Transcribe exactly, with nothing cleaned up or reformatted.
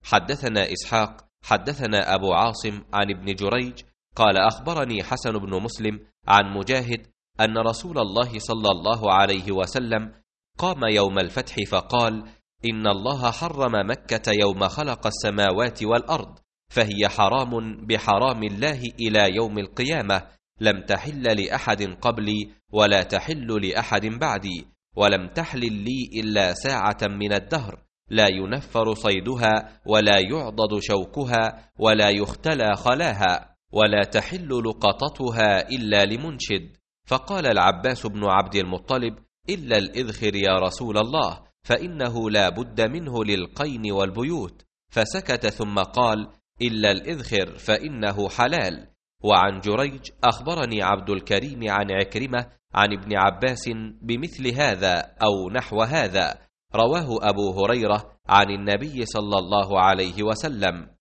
حدثنا إسحاق حدثنا أبو عاصم عن ابن جريج قال أخبرني حسن بن مسلم عن مجاهد أن رسول الله صلى الله عليه وسلم قام يوم الفتح فقال: إن الله حرم مكة يوم خلق السماوات والأرض، فهي حرام بحرام الله إلى يوم القيامة، لم تحل لأحد قبلي ولا تحل لأحد بعدي، ولم تحلل لي إلا ساعة من الدهر، لا ينفر صيدها ولا يعضد شوكها ولا يختلى خلاها، ولا تحل لقطتها إلا لمنشد. فقال العباس بن عبد المطلب: إلا الإذخر يا رسول الله، فإنه لا بد منه للقين والبيوت. فسكت ثم قال: إلا الإذخر فإنه حلال. وعن جريج أخبرني عبد الكريم عن عكرمة عن ابن عباس بمثل هذا أو نحو هذا، رواه أبو هريرة عن النبي صلى الله عليه وسلم.